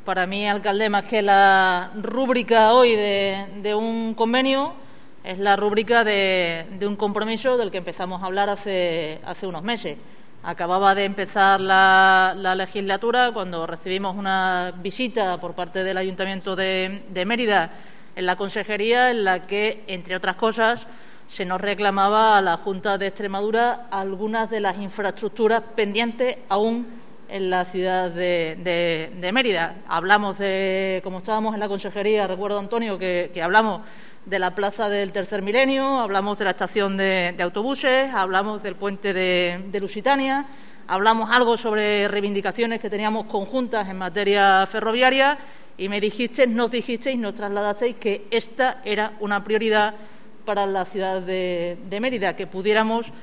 Para mí, alcalde, más que la rúbrica hoy de un convenio, es la rúbrica de un compromiso del que empezamos a hablar hace unos meses. Acababa de empezar la legislatura cuando recibimos una visita por parte del Ayuntamiento de Mérida en la consejería, en la que, entre otras cosas, se nos reclamaba a la Junta de Extremadura algunas de las infraestructuras pendientes aún en la ciudad de Mérida. Hablamos como estábamos en la consejería, recuerdo, Antonio, que hablamos de la Plaza del Tercer Milenio, hablamos de la estación de autobuses, hablamos del puente de Lusitania, hablamos algo sobre reivindicaciones que teníamos conjuntas en materia ferroviaria y nos trasladasteis que esta era una prioridad para la ciudad de Mérida, que pudiéramos